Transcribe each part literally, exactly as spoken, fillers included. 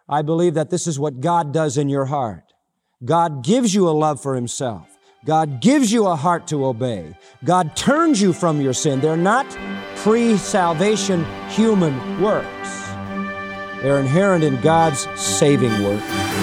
I believe that this is what God does in your heart. God gives you a love for Himself. God gives you a heart to obey. God turns you from your sin. They're not pre-salvation human works. They're inherent in God's saving work.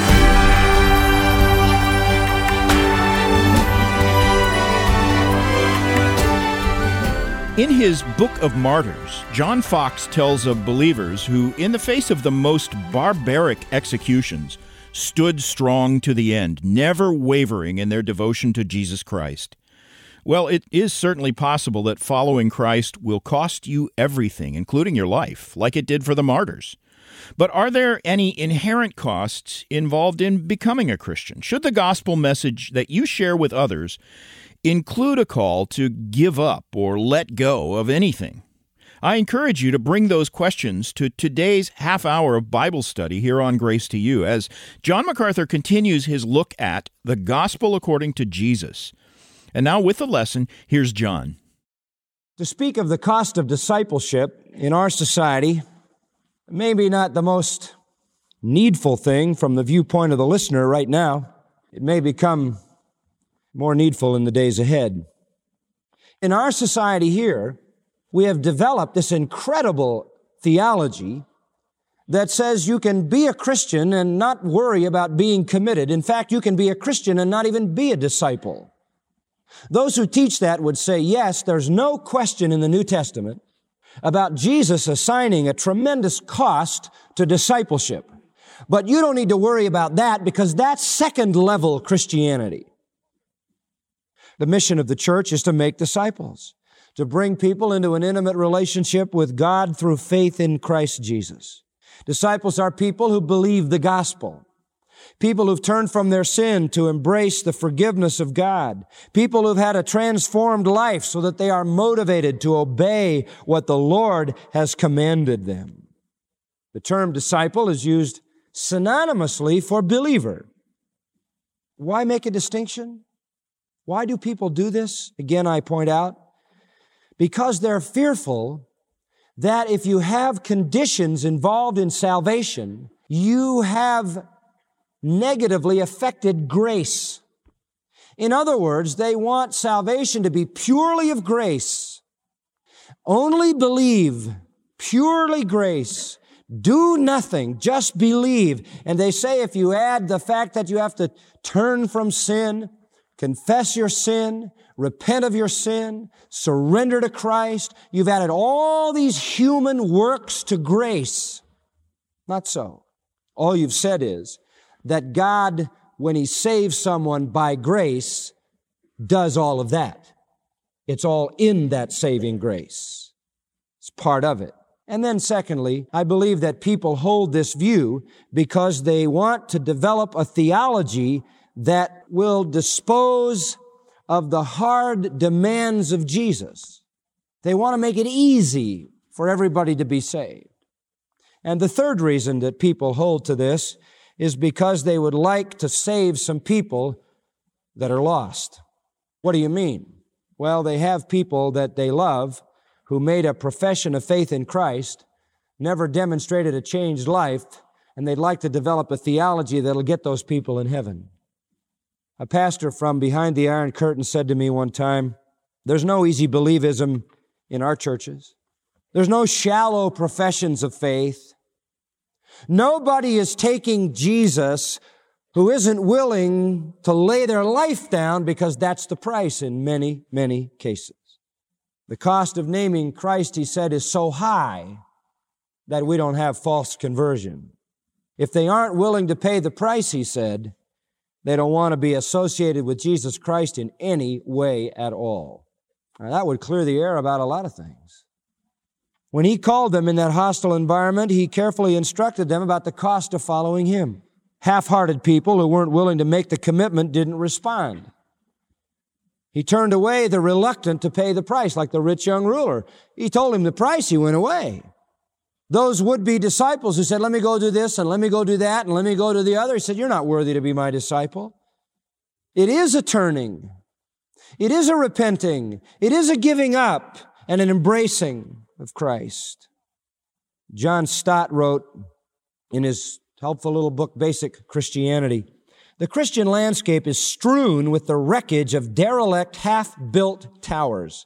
In his Book of Martyrs, John Fox tells of believers who, in the face of the most barbaric executions, stood strong to the end, never wavering in their devotion to Jesus Christ. Well, it is certainly possible that following Christ will cost you everything, including your life, like it did for the martyrs. But are there any inherent costs involved in becoming a Christian? Should the gospel message that you share with others include a call to give up or let go of anything? I encourage you to bring those questions to today's half hour of Bible study here on Grace to You as John MacArthur continues his look at the gospel according to Jesus. And now with the lesson, here's John. To speak of the cost of discipleship in our society, maybe not the most needful thing from the viewpoint of the listener right now. It may become more needful in the days ahead. In our society here, we have developed this incredible theology that says you can be a Christian and not worry about being committed. In fact, you can be a Christian and not even be a disciple. Those who teach that would say, yes, there's no question in the New Testament about Jesus assigning a tremendous cost to discipleship. But you don't need to worry about that because that's second-level Christianity. The mission of the church is to make disciples, to bring people into an intimate relationship with God through faith in Christ Jesus. Disciples are people who believe the gospel, people who've turned from their sin to embrace the forgiveness of God, people who've had a transformed life so that they are motivated to obey what the Lord has commanded them. The term disciple is used synonymously for believer. Why make a distinction? Why do people do this? Again, I point out, because they're fearful that if you have conditions involved in salvation, you have negatively affected grace. In other words, they want salvation to be purely of grace. Only believe, purely grace. Do nothing, just believe. And they say if you add the fact that you have to turn from sin, confess your sin, repent of your sin, surrender to Christ, you've added all these human works to grace. Not so. All you've said is that God, when He saves someone by grace, does all of that. It's all in that saving grace. It's part of it. And then secondly, I believe that people hold this view because they want to develop a theology that will dispose of the hard demands of Jesus. They want to make it easy for everybody to be saved. And the third reason that people hold to this is because they would like to save some people that are lost. What do you mean? Well, they have people that they love who made a profession of faith in Christ, never demonstrated a changed life, and they'd like to develop a theology that'll get those people in heaven. A pastor from behind the Iron Curtain said to me one time, there's no easy believism in our churches. There's no shallow professions of faith. Nobody is taking Jesus who isn't willing to lay their life down because that's the price in many, many cases. The cost of naming Christ, he said, is so high that we don't have false conversion. If they aren't willing to pay the price, he said, they don't want to be associated with Jesus Christ in any way at all. Now, that would clear the air about a lot of things. When he called them in that hostile environment, he carefully instructed them about the cost of following him. Half-hearted people who weren't willing to make the commitment didn't respond. He turned away the reluctant to pay the price, like the rich young ruler. He told him the price, he went away. Those would-be disciples who said, let me go do this, and let me go do that, and let me go do the other. He said, you're not worthy to be my disciple. It is a turning. It is a repenting. It is a giving up and an embracing of Christ. John Stott wrote in his helpful little book, Basic Christianity. The Christian landscape is strewn with the wreckage of derelict, half-built towers.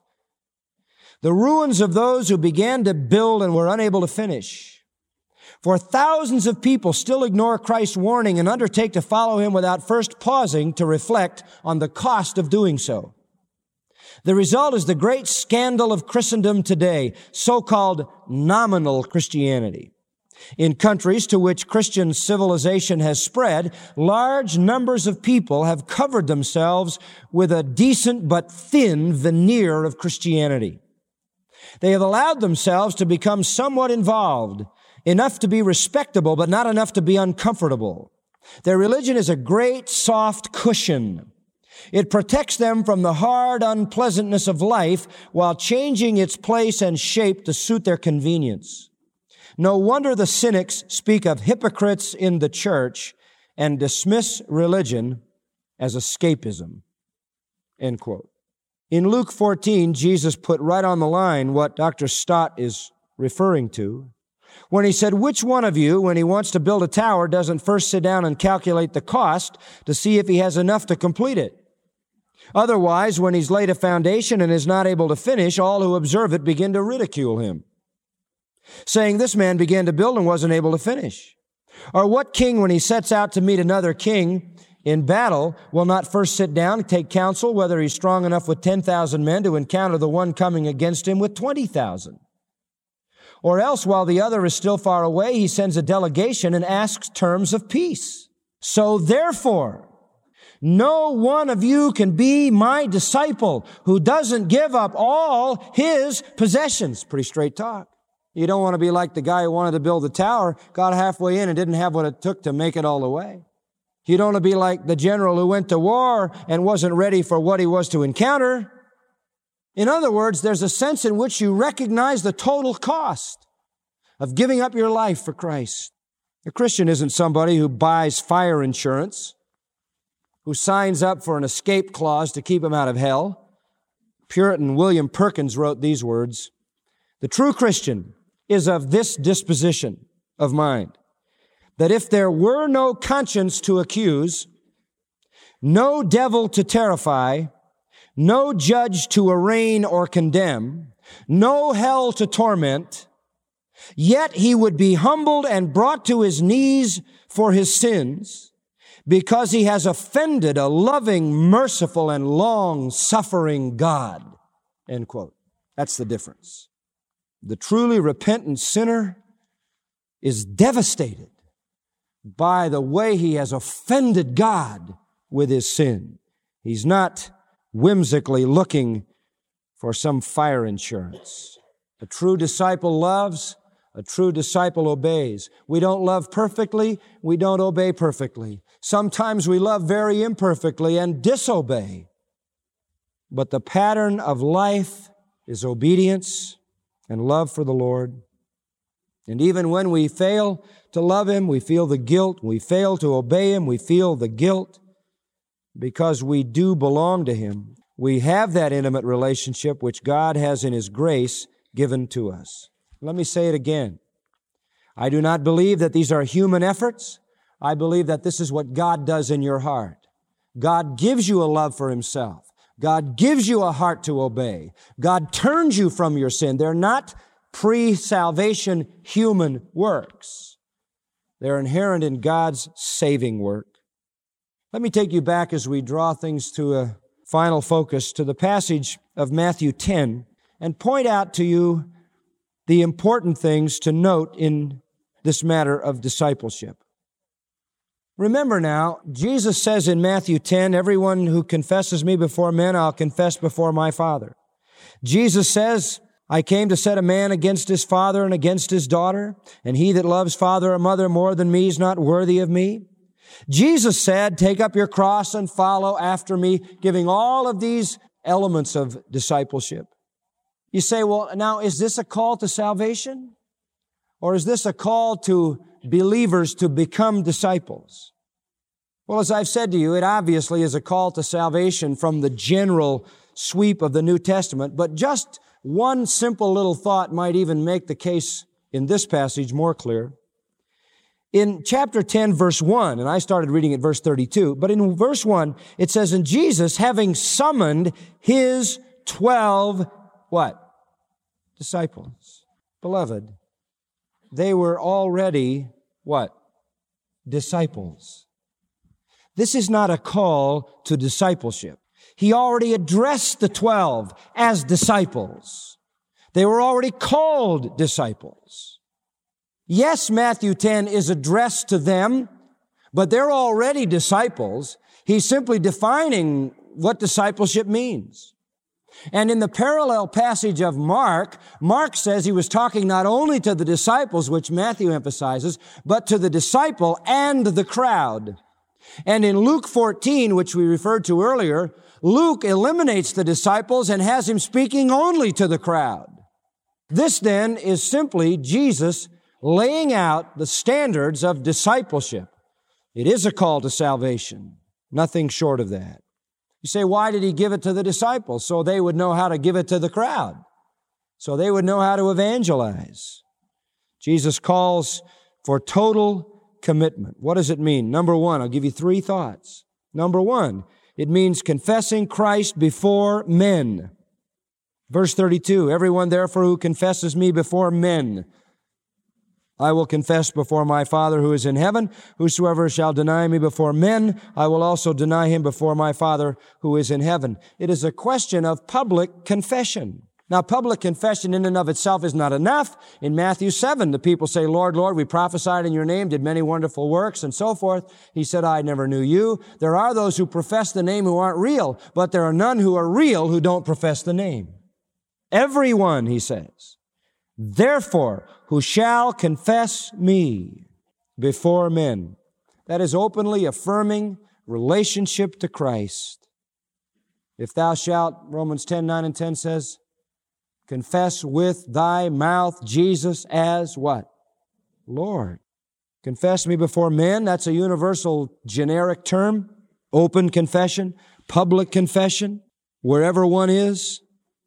The ruins of those who began to build and were unable to finish. For thousands of people still ignore Christ's warning and undertake to follow Him without first pausing to reflect on the cost of doing so. The result is the great scandal of Christendom today, so-called nominal Christianity. In countries to which Christian civilization has spread, large numbers of people have covered themselves with a decent but thin veneer of Christianity. They have allowed themselves to become somewhat involved, enough to be respectable, but not enough to be uncomfortable. Their religion is a great soft cushion. It protects them from the hard unpleasantness of life while changing its place and shape to suit their convenience. No wonder the cynics speak of hypocrites in the church and dismiss religion as escapism. End quote. In Luke fourteen, Jesus put right on the line what Doctor Stott is referring to when He said, which one of you, when he wants to build a tower, doesn't first sit down and calculate the cost to see if he has enough to complete it? Otherwise, when he's laid a foundation and is not able to finish, all who observe it begin to ridicule him, saying, this man began to build and wasn't able to finish. Or what king, when he sets out to meet another king in battle, will not first sit down and take counsel whether he's strong enough with ten thousand men to encounter the one coming against him with twenty thousand? Or else, while the other is still far away, he sends a delegation and asks terms of peace. So therefore, no one of you can be my disciple who doesn't give up all his possessions. Pretty straight talk. You don't want to be like the guy who wanted to build the tower, got halfway in and didn't have what it took to make it all the way. You don't want to be like the general who went to war and wasn't ready for what he was to encounter. In other words, there's a sense in which you recognize the total cost of giving up your life for Christ. A Christian isn't somebody who buys fire insurance, who signs up for an escape clause to keep him out of hell. Puritan William Perkins wrote these words, the true Christian is of this disposition of mind, that if there were no conscience to accuse, no devil to terrify, no judge to arraign or condemn, no hell to torment, yet he would be humbled and brought to his knees for his sins, because he has offended a loving, merciful, and long-suffering God. End quote. That's the difference. The truly repentant sinner is devastated by the way he has offended God with his sin. He's not whimsically looking for some fire insurance. A true disciple loves, a true disciple obeys. We don't love perfectly, we don't obey perfectly. Sometimes we love very imperfectly and disobey. But the pattern of life is obedience and love for the Lord. And even when we fail to love Him, we feel the guilt. We fail to obey Him, we feel the guilt because we do belong to Him. We have that intimate relationship which God has in His grace given to us. Let me say it again. I do not believe that these are human efforts. I believe that this is what God does in your heart. God gives you a love for Himself. God gives you a heart to obey. God turns you from your sin. They're not pre-salvation human works. They're inherent in God's saving work. Let me take you back as we draw things to a final focus to the passage of Matthew ten and point out to you the important things to note in this matter of discipleship. Remember now, Jesus says in Matthew ten, everyone who confesses me before men, I'll confess before my Father. Jesus says, I came to set a man against his father and against his daughter, and he that loves father or mother more than me is not worthy of me. Jesus said, take up your cross and follow after me, giving all of these elements of discipleship. You say, well, now, is this a call to salvation? Or is this a call to believers to become disciples? Well, as I've said to you, it obviously is a call to salvation from the general sweep of the New Testament, but just one simple little thought might even make the case in this passage more clear. In chapter ten, verse one, and I started reading at verse thirty-two, but in verse one, it says, "And Jesus, having summoned his twelve," what? Disciples. Beloved, they were already, what? Disciples. This is not a call to discipleship. He already addressed the twelve as disciples. They were already called disciples. Yes, Matthew ten is addressed to them, but they're already disciples. He's simply defining what discipleship means. And in the parallel passage of Mark, Mark says he was talking not only to the disciples, which Matthew emphasizes, but to the disciple and the crowd. And in Luke fourteen, which we referred to earlier, Luke eliminates the disciples and has him speaking only to the crowd. This then is simply Jesus laying out the standards of discipleship. It is a call to salvation, nothing short of that. You say, why did he give it to the disciples? So they would know how to give it to the crowd. So they would know how to evangelize. Jesus calls for total commitment. What does it mean? Number one, I'll give you three thoughts. Number one, it means confessing Christ before men. Verse thirty-two, "Everyone therefore who confesses me before men, I will confess before my Father who is in heaven. Whosoever shall deny me before men, I will also deny him before my Father who is in heaven." It is a question of public confession. Now, public confession in and of itself is not enough. In Matthew seven, the people say, "Lord, Lord, we prophesied in your name, did many wonderful works," and so forth. He said, "I never knew you." There are those who profess the name who aren't real, but there are none who are real who don't profess the name. Everyone, he says, "Therefore, who shall confess me before men." That is openly affirming relationship to Christ. "If thou shalt," Romans ten, nine and ten says, "confess with thy mouth Jesus as" what? Lord. Confess me before men, that's a universal generic term. Open confession, public confession, wherever one is.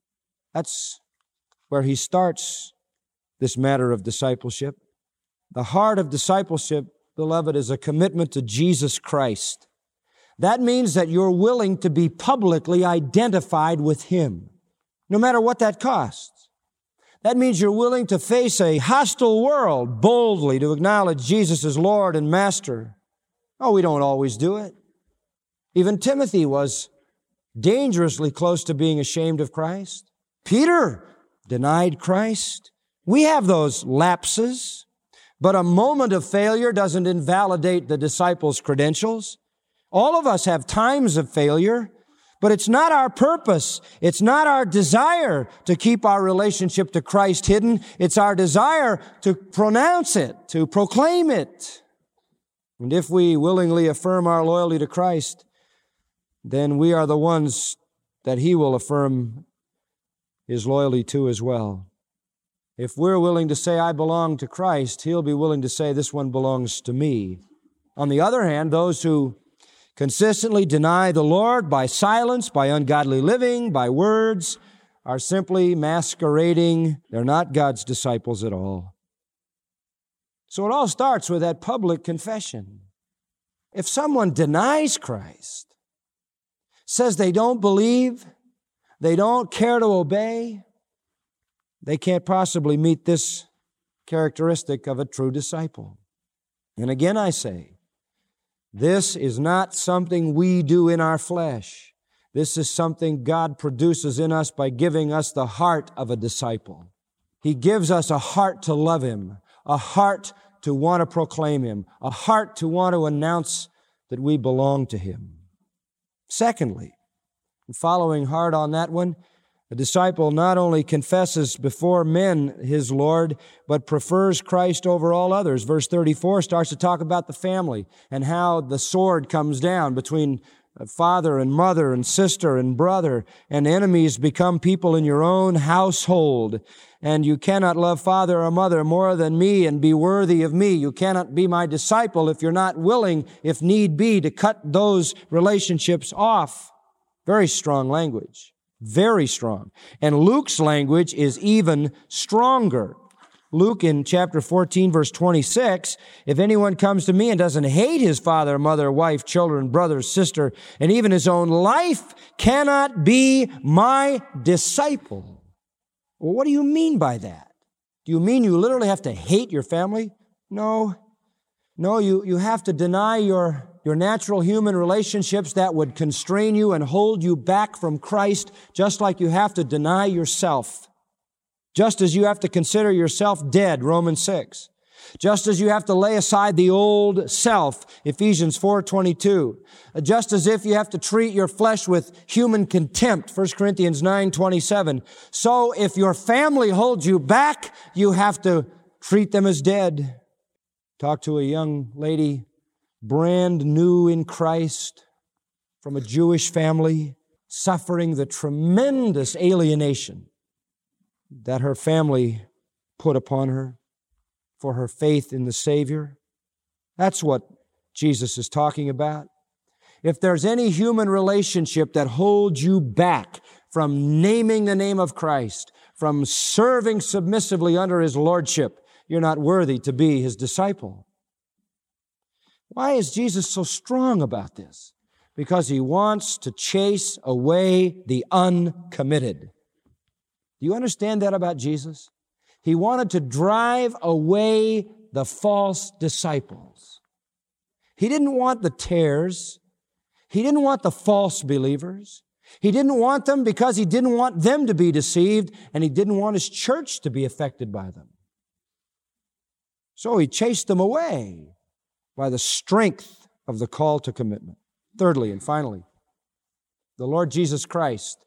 That's where he starts this matter of discipleship. The heart of discipleship, beloved, is a commitment to Jesus Christ. That means that you're willing to be publicly identified with Him, no matter what that costs. That means you're willing to face a hostile world boldly to acknowledge Jesus as Lord and Master. Oh, we don't always do it. Even Timothy was dangerously close to being ashamed of Christ. Peter denied Christ. We have those lapses, but a moment of failure doesn't invalidate the disciples' credentials. All of us have times of failure, but it's not our purpose. It's not our desire to keep our relationship to Christ hidden. It's our desire to pronounce it, to proclaim it. And if we willingly affirm our loyalty to Christ, then we are the ones that He will affirm His loyalty to as well. If we're willing to say, "I belong to Christ," He'll be willing to say, "This one belongs to me." On the other hand, those who consistently deny the Lord by silence, by ungodly living, by words, are simply masquerading. They're not God's disciples at all. So it all starts with that public confession. If someone denies Christ, says they don't believe, they don't care to obey, they can't possibly meet this characteristic of a true disciple. And again I say, this is not something we do in our flesh. This is something God produces in us by giving us the heart of a disciple. He gives us a heart to love Him, a heart to want to proclaim Him, a heart to want to announce that we belong to Him. Secondly, following hard on that one, a disciple not only confesses before men his Lord, but prefers Christ over all others. Verse thirty-four starts to talk about the family and how the sword comes down between father and mother and sister and brother, and enemies become people in your own household. And you cannot love father or mother more than me and be worthy of me. You cannot be my disciple if you're not willing, if need be, to cut those relationships off. Very strong language. Very strong. And Luke's language is even stronger. Luke in chapter fourteen, verse twenty-six, if anyone comes to me and doesn't hate his father, mother, wife, children, brother, sister, and even his own life, cannot be my disciple. Well, what do you mean by that? Do you mean you literally have to hate your family? No. No, you, you have to deny your, your natural human relationships that would constrain you and hold you back from Christ, just like you have to deny yourself. Just as you have to consider yourself dead, Romans six. Just as you have to lay aside the old self, Ephesians four twenty-two. Just as if you have to treat your flesh with human contempt, First Corinthians nine twenty-seven. So if your family holds you back, you have to treat them as dead. Talk to a young lady, brand new in Christ, from a Jewish family, suffering the tremendous alienation that her family put upon her for her faith in the Savior. That's what Jesus is talking about. If there's any human relationship that holds you back from naming the name of Christ, from serving submissively under His lordship, you're not worthy to be His disciple. Why is Jesus so strong about this? Because He wants to chase away the uncommitted. Do you understand that about Jesus? He wanted to drive away the false disciples. He didn't want the tares. He didn't want the false believers. He didn't want them because He didn't want them to be deceived, and He didn't want His church to be affected by them. So He chased them away by the strength of the call to commitment. Thirdly and finally, the Lord Jesus Christ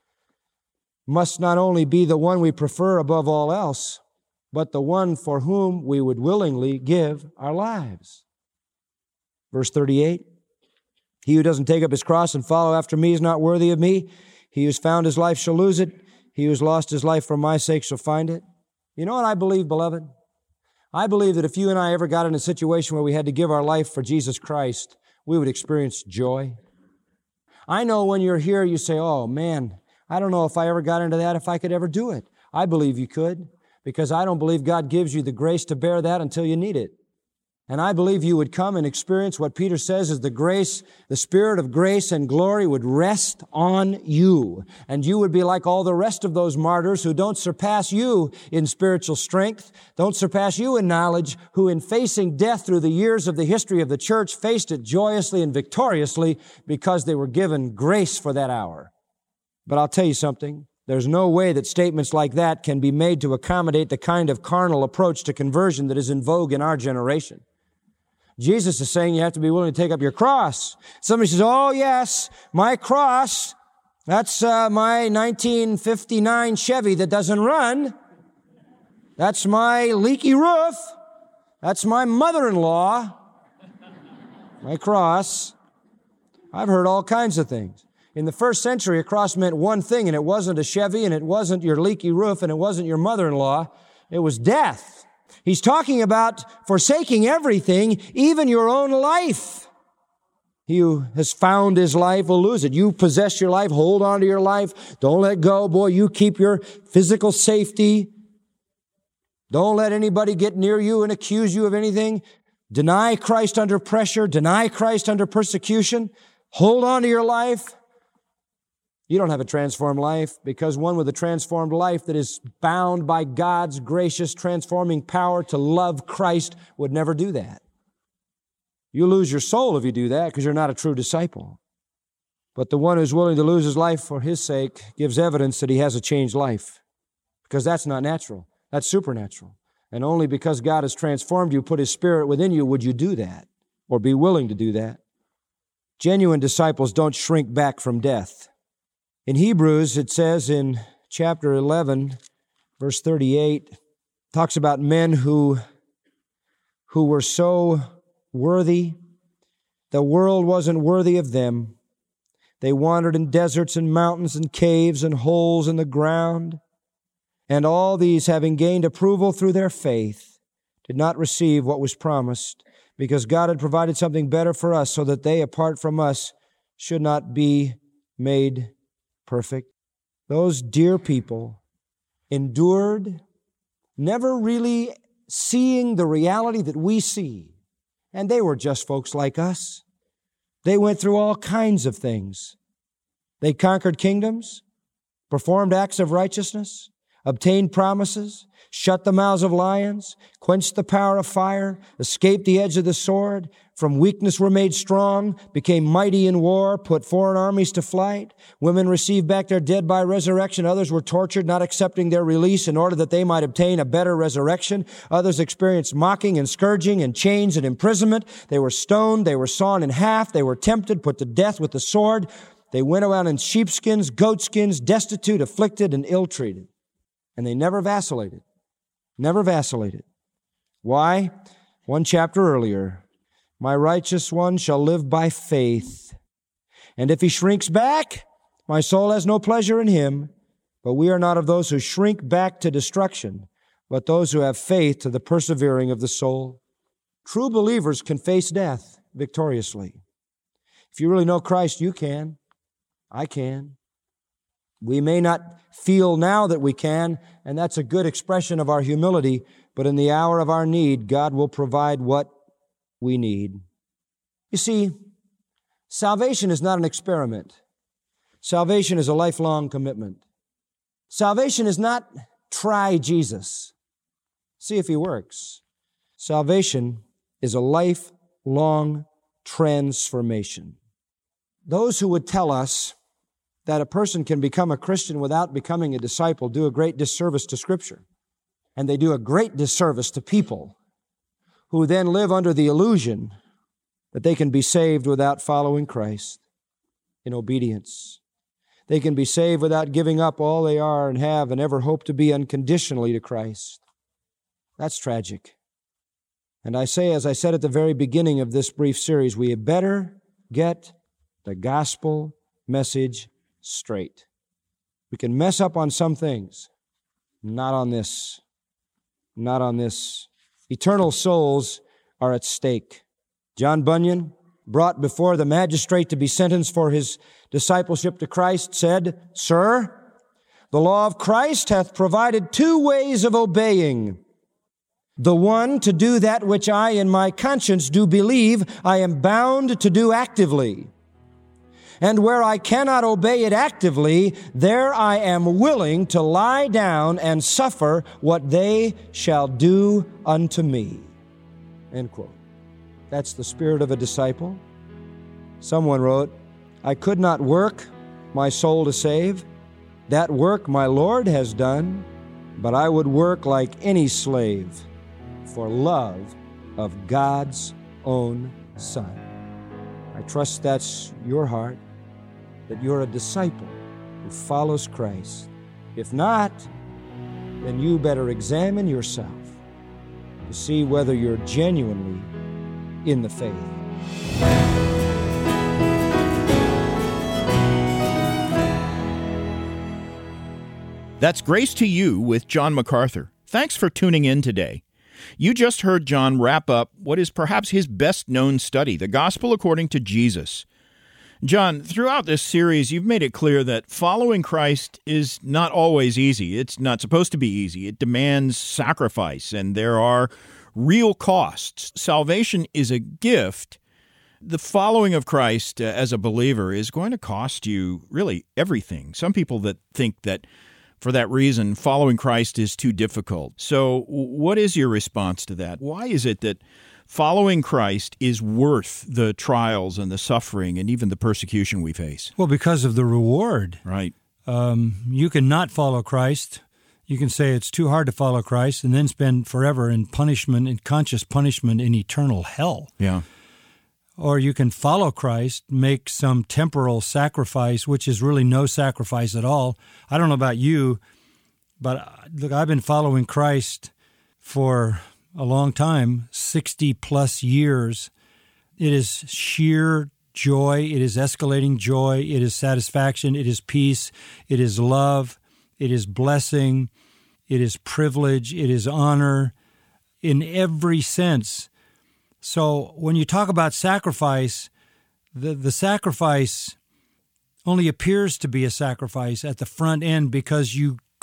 must not only be the one we prefer above all else, but the one for whom we would willingly give our lives. Verse thirty-eight, he who doesn't take up his cross and follow after me is not worthy of me. He who's found his life shall lose it. He who's lost his life for my sake shall find it. You know what I believe, beloved? I believe that if you and I ever got in a situation where we had to give our life for Jesus Christ, we would experience joy. I know when you're here, you say, oh man, I don't know if I ever got into that, if I could ever do it. I believe you could, because I don't believe God gives you the grace to bear that until you need it. And I believe you would come and experience what Peter says is the grace, the Spirit of grace and glory would rest on you. And you would be like all the rest of those martyrs who don't surpass you in spiritual strength, don't surpass you in knowledge, who in facing death through the years of the history of the church faced it joyously and victoriously because they were given grace for that hour. But I'll tell you something. There's no way that statements like that can be made to accommodate the kind of carnal approach to conversion that is in vogue in our generation. Jesus is saying you have to be willing to take up your cross. Somebody says, oh yes, my cross, that's uh, my nineteen fifty-nine Chevy that doesn't run. That's my leaky roof. That's my mother-in-law. My cross. I've heard all kinds of things. In the first century, a cross meant one thing, and it wasn't a Chevy, and it wasn't your leaky roof, and it wasn't your mother-in-law. It was death. He's talking about forsaking everything, even your own life. He who has found his life will lose it. You possess your life, hold on to your life. Don't let go. Boy, you keep your physical safety. Don't let anybody get near you and accuse you of anything. Deny Christ under pressure. Deny Christ under persecution. Hold on to your life. You don't have a transformed life, because one with a transformed life that is bound by God's gracious transforming power to love Christ would never do that. You lose your soul if you do that, because you're not a true disciple. But the one who's willing to lose his life for His sake gives evidence that he has a changed life, because that's not natural. That's supernatural. And only because God has transformed you, put His Spirit within you, would you do that or be willing to do that. Genuine disciples don't shrink back from death. In Hebrews, it says in chapter eleven, verse thirty-eight, talks about men who, who were so worthy, the world wasn't worthy of them. They wandered in deserts and mountains and caves and holes in the ground. And all these, having gained approval through their faith, did not receive what was promised, because God had provided something better for us, so that they, apart from us, should not be made perfect. Those dear people endured never really seeing the reality that we see. And they were just folks like us. They went through all kinds of things. They conquered kingdoms, performed acts of righteousness, obtained promises, shut the mouths of lions, quenched the power of fire, escaped the edge of the sword, from weakness were made strong, became mighty in war, put foreign armies to flight. Women received back their dead by resurrection. Others were tortured, not accepting their release in order that they might obtain a better resurrection. Others experienced mocking and scourging and chains and imprisonment. They were stoned. They were sawn in half. They were tempted, put to death with the sword. They went around in sheepskins, goatskins, destitute, afflicted, and ill-treated. And they never vacillated. Never vacillated. Why? One chapter earlier, my righteous one shall live by faith. And if he shrinks back, my soul has no pleasure in him. But we are not of those who shrink back to destruction, but those who have faith to the persevering of the soul. True believers can face death victoriously. If you really know Christ, you can. I can. We may not feel now that we can, and that's a good expression of our humility, but in the hour of our need, God will provide what we need. You see, salvation is not an experiment. Salvation is a lifelong commitment. Salvation is not try Jesus, see if he works. Salvation is a lifelong transformation. Those who would tell us that a person can become a Christian without becoming a disciple do a great disservice to Scripture. And they do a great disservice to people who then live under the illusion that they can be saved without following Christ in obedience. They can be saved without giving up all they are and have and ever hope to be unconditionally to Christ. That's tragic. And I say, as I said at the very beginning of this brief series, we had better get the gospel message straight. We can mess up on some things, not on this. Not on this. Eternal souls are at stake. John Bunyan, brought before the magistrate to be sentenced for his discipleship to Christ, said, "Sir, the law of Christ hath provided two ways of obeying. The one, to do that which I in my conscience do believe I am bound to do actively. And where I cannot obey it actively, there I am willing to lie down and suffer what they shall do unto me." End quote. That's the spirit of a disciple. Someone wrote, "I could not work my soul to save. That work my Lord has done, but I would work like any slave for love of God's own Son." I trust that's your heart, that you're a disciple who follows Christ. If not, then you better examine yourself to see whether you're genuinely in the faith. That's Grace to You with John MacArthur. Thanks for tuning in today. You just heard John wrap up what is perhaps his best-known study, The Gospel According to Jesus. John, throughout this series, you've made it clear that following Christ is not always easy. It's not supposed to be easy. It demands sacrifice, and there are real costs. Salvation is a gift. The following of Christ uh, as a believer is going to cost you really everything. Some people that think that for that reason, following Christ is too difficult. So what is your response to that? Why is it that following Christ is worth the trials and the suffering and even the persecution we face? Well, because of the reward. Right. Um, you can not follow Christ. You can say it's too hard to follow Christ and then spend forever in punishment, in conscious punishment in eternal hell. Yeah. Or you can follow Christ, make some temporal sacrifice, which is really no sacrifice at all. I don't know about you, but look, I've been following Christ for a long time, sixty plus years. It is sheer joy. It is escalating joy. It is satisfaction. It is peace. It is love. It is blessing. It is privilege. It is honor in every sense. So when you talk about sacrifice, the, the sacrifice only appears to be a sacrifice at the front end because you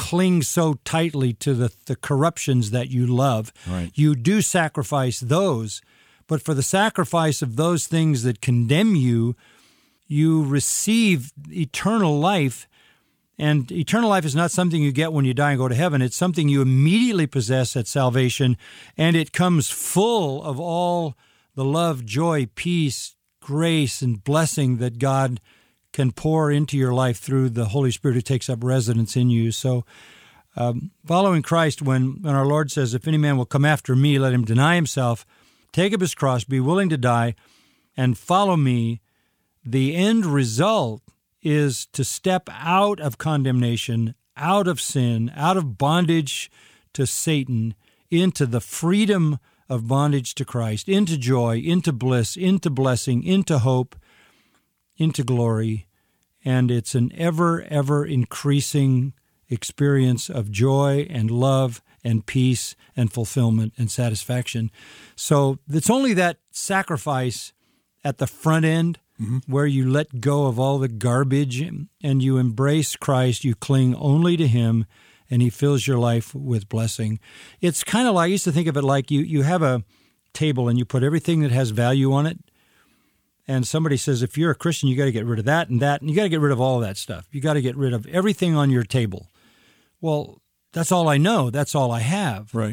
cling so tightly to the, the corruptions that you love. Right. You do sacrifice those, but for the sacrifice of those things that condemn you, you receive eternal life. And eternal life is not something you get when you die and go to heaven. It's something you immediately possess at salvation, and it comes full of all the love, joy, peace, grace, and blessing that God can pour into your life through the Holy Spirit who takes up residence in you. So um, following Christ, when, when our Lord says, if any man will come after me, let him deny himself, take up his cross, be willing to die, and follow me, the end result is to step out of condemnation, out of sin, out of bondage to Satan, into the freedom of bondage to Christ, into joy, into bliss, into blessing, into hope, into glory. And it's an ever, ever increasing experience of joy and love and peace and fulfillment and satisfaction. So it's only that sacrifice at the front end, mm-hmm. where you let go of all the garbage and you embrace Christ, you cling only to Him, and He fills your life with blessing. It's kind of like, I used to think of it like you, you have a table and you put everything that has value on it, and somebody says, if you're a Christian, you got to get rid of that and that, and you got to get rid of all of that stuff. You got to get rid of everything on your table. Well, that's all I know. That's all I have. Right.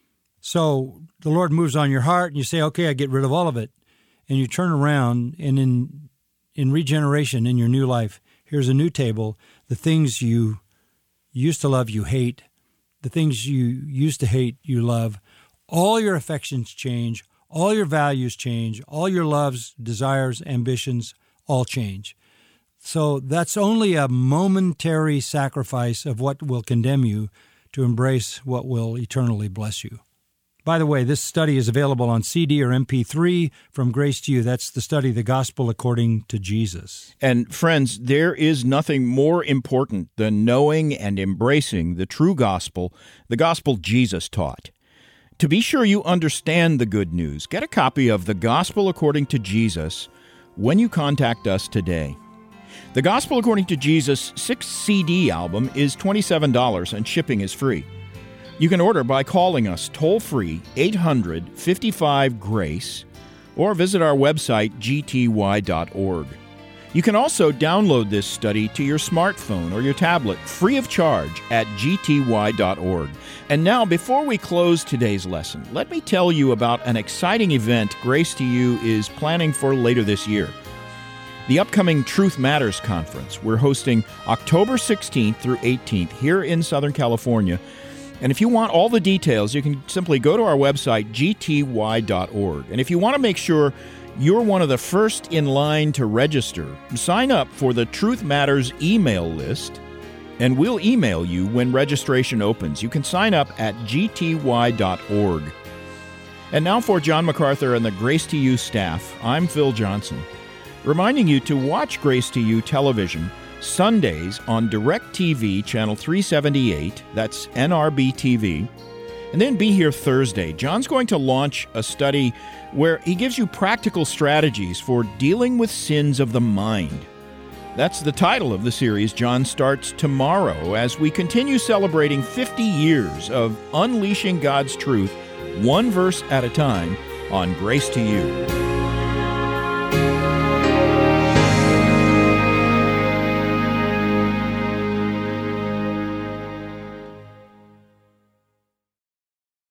So the Lord moves on your heart, and you say, okay, I get rid of all of it. And you turn around, and in in regeneration, in your new life, here's a new table. The things you used to love, you hate. The things you used to hate, you love. All your affections change. All your values change. All your loves, desires, ambitions, all change. So that's only a momentary sacrifice of what will condemn you to embrace what will eternally bless you. By the way, this study is available on C D or M P three from Grace to You. That's the study, The Gospel According to Jesus. And friends, there is nothing more important than knowing and embracing the true gospel, the gospel Jesus taught. To be sure you understand the good news, get a copy of The Gospel According to Jesus when you contact us today. The Gospel According to Jesus six C D album is twenty-seven dollars and shipping is free. You can order by calling us toll-free eight hundred, fifty-five, GRACE or visit our website g t y dot org. You can also download this study to your smartphone or your tablet free of charge at g t y dot org. And now, before we close today's lesson, let me tell you about an exciting event Grace to You is planning for later this year. The upcoming Truth Matters Conference we're hosting October sixteenth through eighteenth here in Southern California. And if you want all the details, you can simply go to our website, g t y dot org. And if you want to make sure you're one of the first in line to register, sign up for the Truth Matters email list, and we'll email you when registration opens. You can sign up at g t y dot org. And now for John MacArthur and the Grace to You staff, I'm Phil Johnson, reminding you to watch Grace to You television Sundays on DirecTV Channel three seventy-eight, that's N R B T V, and then be here Thursday. John's going to launch a study where he gives you practical strategies for dealing with sins of the mind. That's the title of the series. John starts tomorrow as we continue celebrating fifty years of unleashing God's truth, one verse at a time, on Grace to You.